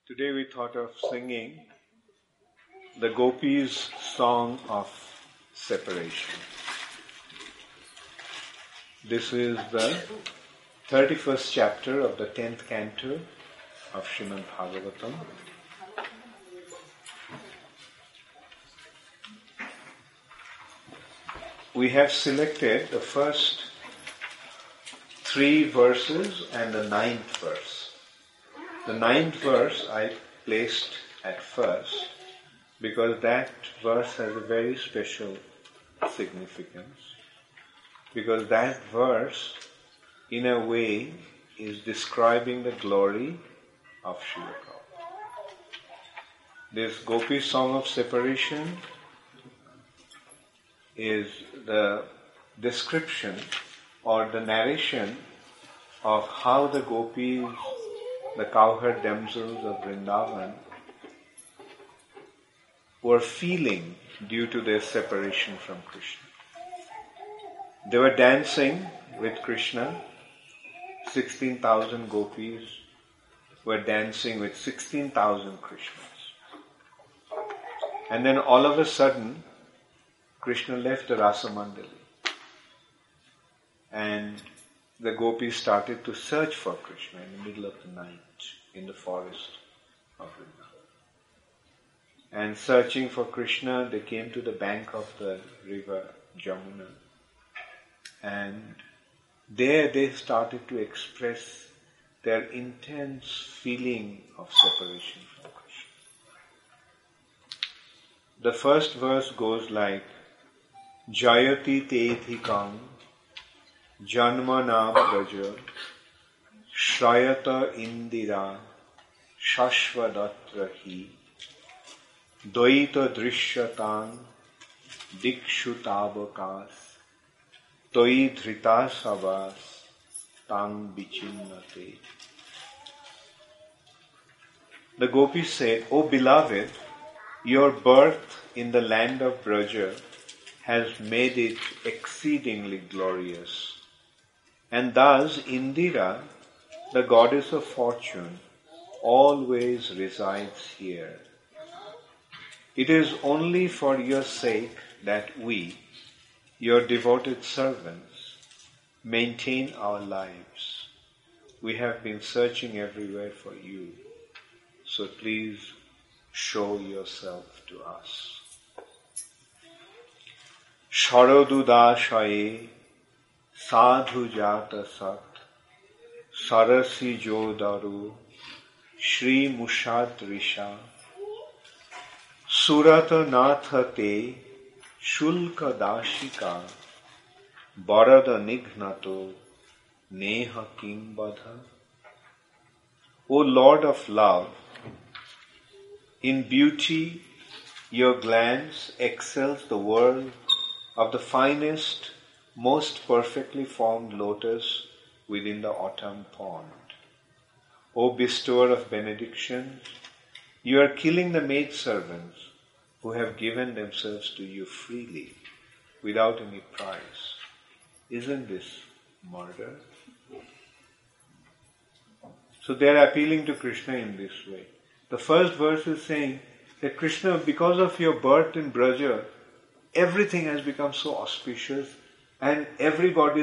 Today we thought of singing the Gopis' song of separation. This is the 31st chapter of the 10th canto of Srimad Bhagavatam. We have selected the first 3 verses and the 9th verse. The 9th verse I placed at first because that verse has a very special significance. Because that verse, in a way, is describing the glory of Srila Prabhupada. This Gopi song of separation is the description or the narration of how the gopis, the cowherd damsels of Vrindavan, were feeling due to their separation from Krishna. They were dancing with Krishna. 16,000 gopis were dancing with 16,000 Krishnas. And then all of a sudden, Krishna left the Rasa Mandali. And the gopis started to search for Krishna in the middle of the night in the forest of Vrindavan. And searching for Krishna, they came to the bank of the river Jamuna. And there they started to express their intense feeling of separation from Krishna. The first verse goes like, Jayati Tethikam Janma Braja Shrayata Indira Shashvadatra Hi Dvaita Drishyatan Dikshutabakas Toi Dhrita Sabas Tang Bichinnate. The gopis said, O beloved, your birth in the land of Braja has made it exceedingly glorious. And thus Indira, the goddess of fortune, always resides here. It is only for your sake that we, your devoted servants, maintain our lives. We have been searching everywhere for you, so please show yourself to us. Sharadudashaye Sadhu Jata Sat Sarasi Jodaru Shri Mushadrisha Surata Nathate Shulka Dashika Barada Nignato Neha Kimbadha. O Lord of love, in beauty your glance excels the world of the finest, most perfectly formed lotus within the autumn pond. O bestower of benedictions, you are killing the maidservants who have given themselves to you freely, without any price. Isn't this murder? So they are appealing to Krishna in this way. The first verse is saying that Krishna, because of your birth in Braja, everything has become so auspicious, and everybody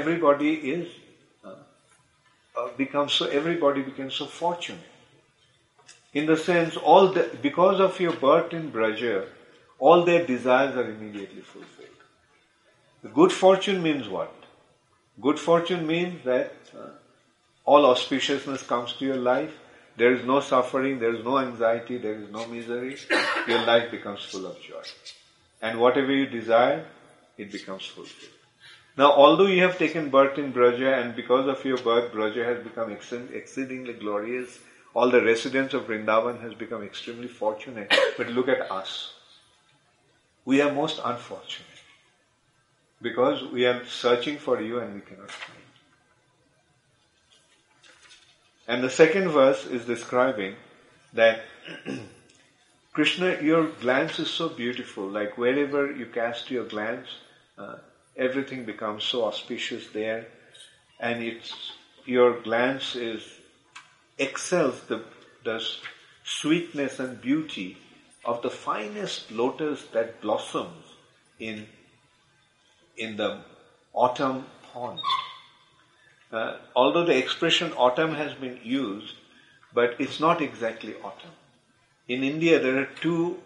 became so fortunate. In the sense, because of your birth in Braja, all their desires are immediately fulfilled. The good fortune means what? Good fortune means that all auspiciousness comes to your life. There is no suffering, there is no anxiety, there is no misery. Your life becomes full of joy. And whatever you desire, it becomes fulfilled. Now, although you have taken birth in Braja, and because of your birth, Braja has become exceedingly glorious, all the residents of Vrindavan has become extremely fortunate. But look at us. We are most unfortunate. Because we are searching for you and we cannot find. And the second verse is describing that Krishna, your glance is so beautiful. Like wherever you cast your glance, everything becomes so auspicious there. And your glance excels the sweetness and beauty of the finest lotus that blossoms in the autumn pond. Although the expression autumn has been used, but it's not exactly autumn. In India, there are two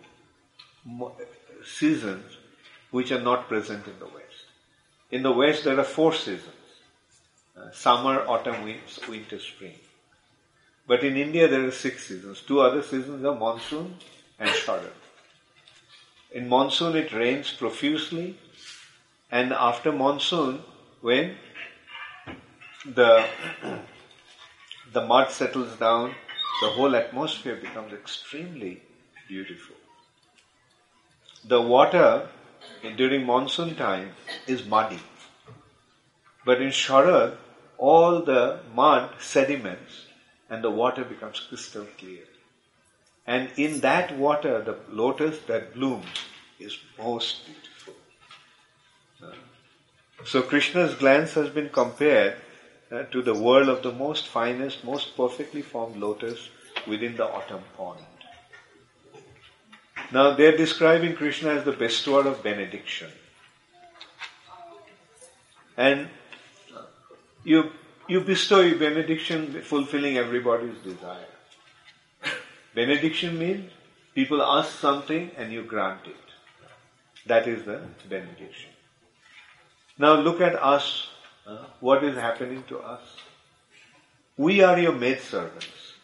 seasons which are not present in the West. In the West, there are 4 seasons: summer, autumn, winter, spring. But in India, there are 6 seasons. 2 other seasons are monsoon and sharad. In monsoon, it rains profusely, and after monsoon, when the mud settles down, the whole atmosphere becomes extremely beautiful. The water during monsoon time is muddy, but in Sharad, all the mud sediments and the water becomes crystal clear. And in that water, the lotus that blooms is most beautiful. So Krishna's glance has been compared to the world of the most finest, most perfectly formed lotus within the autumn pond. Now they are describing Krishna as the bestower of benediction. And you bestow your benediction fulfilling everybody's desire. Benediction means people ask something and you grant it. That is the benediction. Now look at us. What is happening to us? We are your maidservants.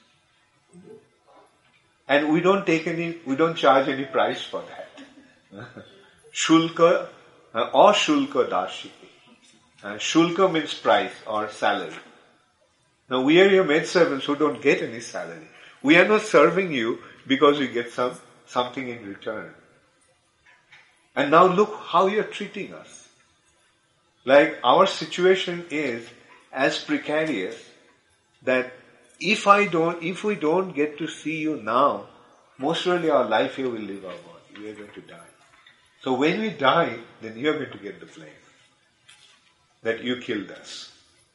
And we don't charge any price for that. Shulka or Shulka Dashiki. Shulka means price or salary. Now we are your maidservants who don't get any salary. We are not serving you because we get something in return. And now look how you are treating us. Like our situation is as precarious that if we don't get to see you now, most surely our life here will live our body. We are going to die. So when we die, then you are going to get the blame that you killed us.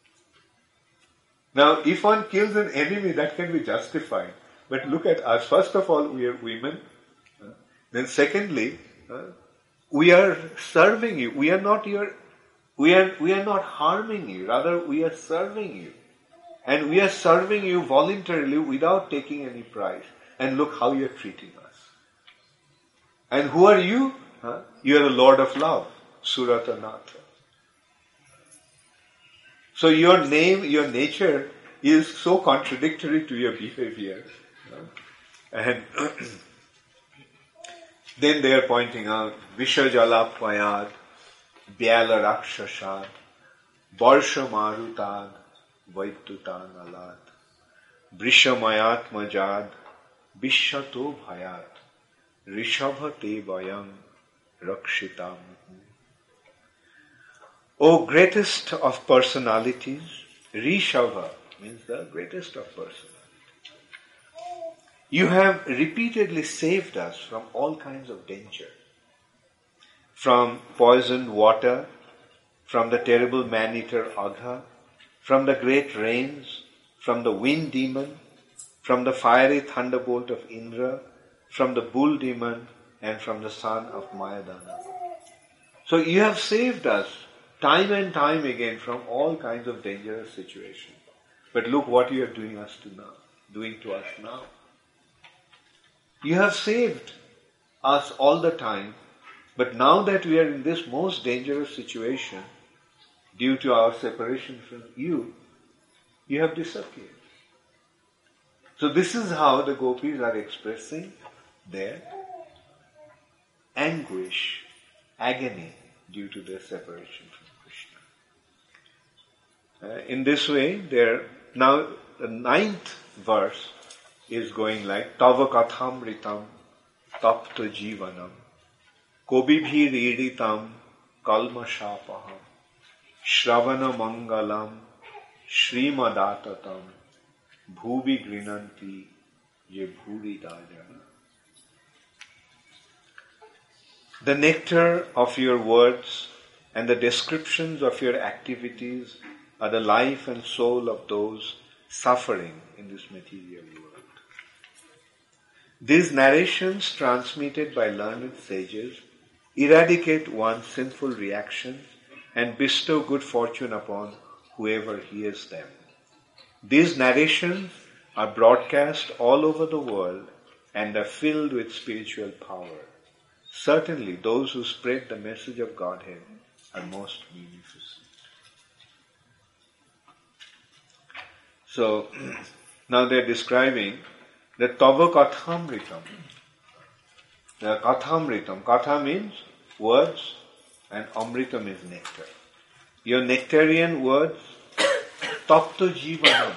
Now, if one kills an enemy, that can be justified. But look at us. First of all, we are women. Then secondly, we are serving you. We are not harming you. Rather, we are serving you. And we are serving you voluntarily without taking any price. And look how you are treating us. And who are you? You are the Lord of Love, Suratanatha. So your name, your nature is so contradictory to your behavior. And then they are pointing out, Vishajala Payad, Byala Rakshasad, Barsha Marutad, Vaitutan Alad, Brishamayat Majad, Bishato Bhayat, Rishabhate Vayam, Rakshitam. O greatest of personalities, Rishabha means the greatest of personalities. You have repeatedly saved us from all kinds of danger. From poisoned water, from the terrible man-eater Agha, from the great rains, from the wind demon, from the fiery thunderbolt of Indra, from the bull demon, and from the son of Mayadana. So you have saved us time and time again from all kinds of dangerous situations. But look what you are doing to us now. You have saved us all the time, but now that we are in this most dangerous situation, due to our separation from you, you have disappeared. So this is how the gopis are expressing their anguish, agony due to their separation from Krishna. In this way, now the 9th verse is going like Tava Kathamritam Tapta Jivanam Kobibhi Riditam Kalma Shapaham Shravana Mangalam Shrimadatatam Bhubi Grinanti Ye Bhuri Dajana. The nectar of your words and the descriptions of your activities are the life and soul of those suffering in this material world. These narrations transmitted by learned sages eradicate one's sinful reactions and bestow good fortune upon whoever hears them. These narrations are broadcast all over the world and are filled with spiritual power. Certainly, those who spread the message of Godhead are most beneficent. So, now they're describing the Tava Kathamritam. The Kathamritam. Katha means words and Amritam is nectar. Your nectarian words, Tapta Jivanam.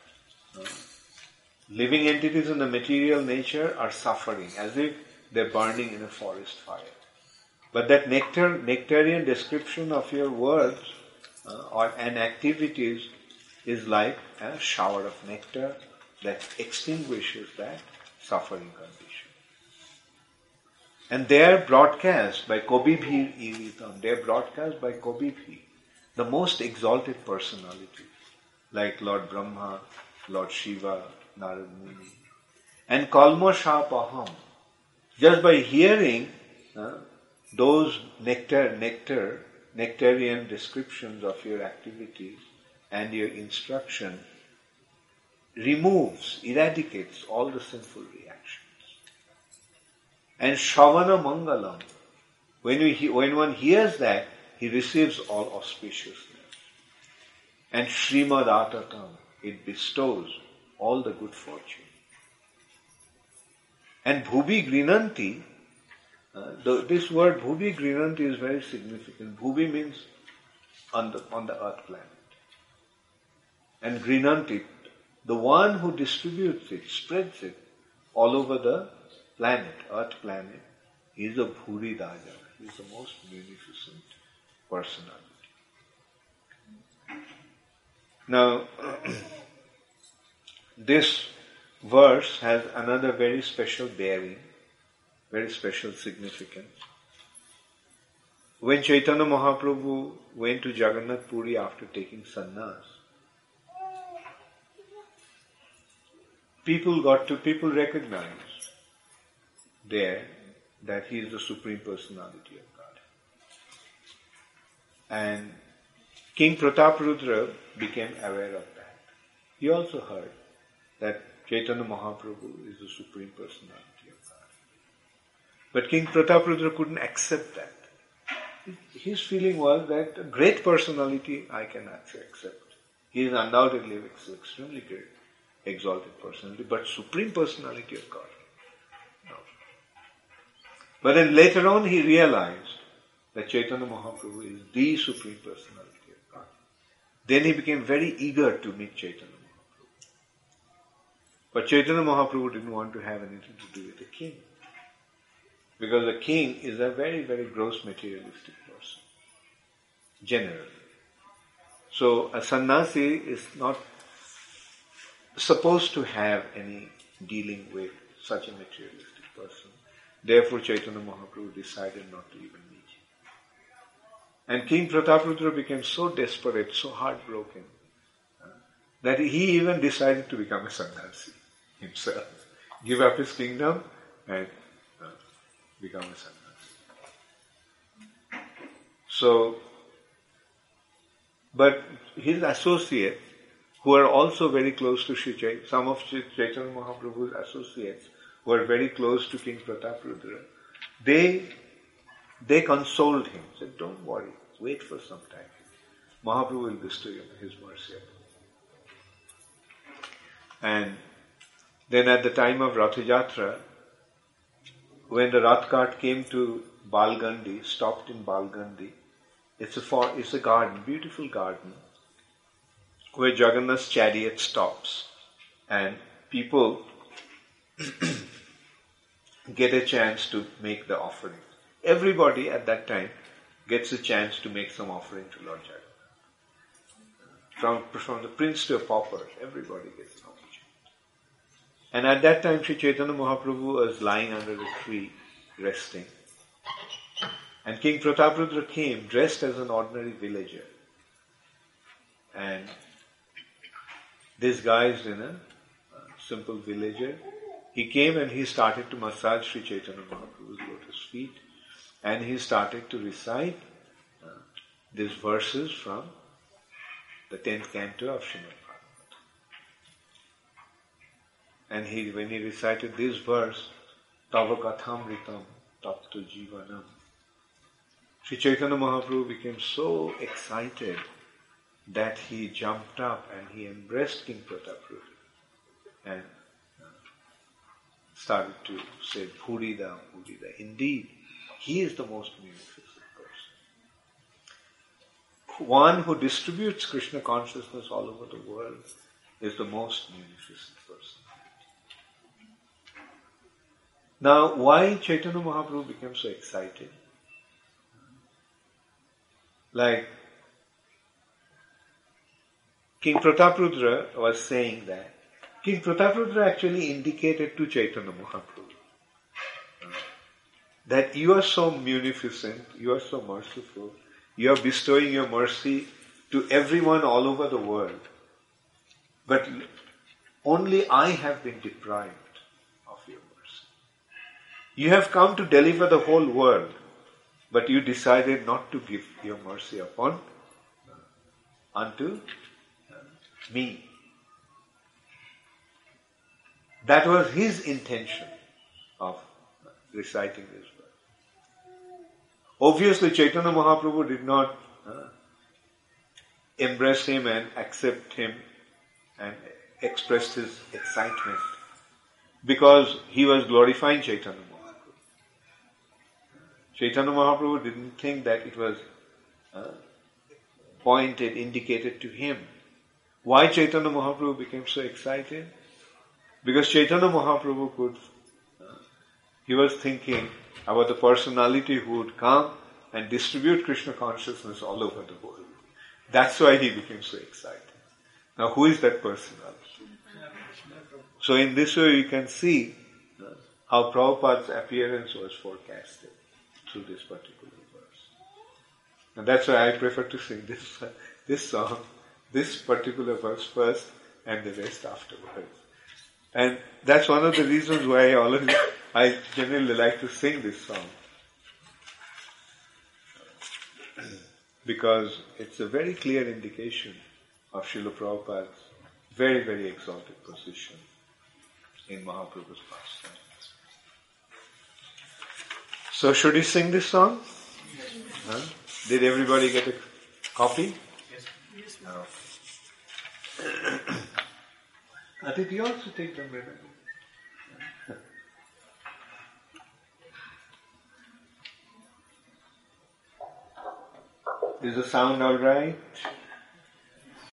Living entities in the material nature are suffering as if they're burning in a forest fire. But that nectarian description of your words and activities is like a shower of nectar that extinguishes that suffering condition. And they are broadcast by Kobibhir Iritam. They are broadcast by Kobibhir, the most exalted personality, like Lord Brahma, Lord Shiva, Narad Muni. And Kalma Shapaham. Just by hearing those nectarian descriptions of your activities and your instruction, eradicates all the sinful reactions. And Shravana Mangalam, when one hears that, he receives all auspiciousness. And Srimad Atatam, it bestows all the good fortune. And Bhubi Grinanti, this word Bhubi Grinanti is very significant. Bhubi means on the earth planet. And Grinanti, the one who distributes it, spreads it all over the planet, earth planet, is a Bhuri Daja. He is the most beneficent personality. Now, this verse has another very special bearing, very special significance. When Chaitanya Mahaprabhu went to Jagannath Puri after taking sannyas, people recognized there that he is the Supreme Personality of God. And King Prataparudra became aware of that. He also heard that Chaitanya Mahaprabhu is the Supreme Personality of God. But King Prataparudra couldn't accept that. His feeling was that a great personality I cannot accept. He is undoubtedly an extremely great, exalted personality, but Supreme Personality of God, no. But then later on he realized that Chaitanya Mahaprabhu is the Supreme Personality of God. Then he became very eager to meet Chaitanya Mahaprabhu. But Chaitanya Mahaprabhu didn't want to have anything to do with the king. Because the king is a very, very gross materialistic person. Generally. So a sannyasi is not supposed to have any dealing with such a materialistic person. Therefore Chaitanya Mahaprabhu decided not to even meet him. And King Prataparudra became so desperate, so heartbroken, that he even decided to become a sannyasi himself. Give up his kingdom and become a sannyasi. So, but his associates, who are also very close to Sri Chaitanya, some of Chaitanya Mahaprabhu's associates, who are very close to King Prataparudra, they consoled him, said, don't worry, wait for some time. Mahaprabhu will bestow you his mercy. And then at the time of Ratha Jatra, when the Rath cart came to Balgandi, stopped in Balgandi, it's a garden, beautiful garden, where Jagannath's chariot stops and people get a chance to make the offering. Everybody at that time gets a chance to make some offering to Lord Jagannath. From the prince to a pauper, everybody gets an opportunity. And at that time, Sri Chaitanya Mahaprabhu was lying under a tree, resting. And King Prataparudra came dressed as an ordinary villager and disguised in a simple villager. He came and he started to massage Sri Chaitanya Mahaprabhu's lotus feet, and he started to recite these verses from the 10th canto of Srimad Bhagavatam. And when he recited this verse, Tava Kathamritam Tattu Jivanam, Sri Chaitanya Mahaprabhu became so excited that he jumped up and he embraced King Prataparudra and started to say, Bhurida, Bhurida. Indeed, he is the most munificent person. One who distributes Krishna consciousness all over the world is the most munificent person. Now, why Chaitanya Mahaprabhu became so excited? Like King Prataparudra was saying that King Prataparudra actually indicated to Chaitanya Mahaprabhu that you are so munificent, you are so merciful, you are bestowing your mercy to everyone all over the world. But only I have been deprived of your mercy. You have come to deliver the whole world, but you decided not to give your mercy unto me. That was his intention of reciting this verse. Obviously, Chaitanya Mahaprabhu did not embrace him and accept him and expressed his excitement because he was glorifying Chaitanya Mahaprabhu. Chaitanya Mahaprabhu didn't think that it was indicated to him. Why Chaitanya Mahaprabhu became so excited? Because Chaitanya Mahaprabhu he was thinking about the personality who would come and distribute Krishna consciousness all over the world. That's why he became so excited. Now, who is that personality? So in this way you can see how Prabhupada's appearance was forecasted through this particular verse. And that's why I prefer to sing this song, this particular verse first and the rest afterwards. And that's one of the reasons why I generally like to sing this song. Because it's a very clear indication of Srila Prabhupada's very, very exalted position in Mahaprabhu's pastimes. So should we sing this song? Huh? Did everybody get a copy? Yes. No. Did you also take the minute? Is the sound all right?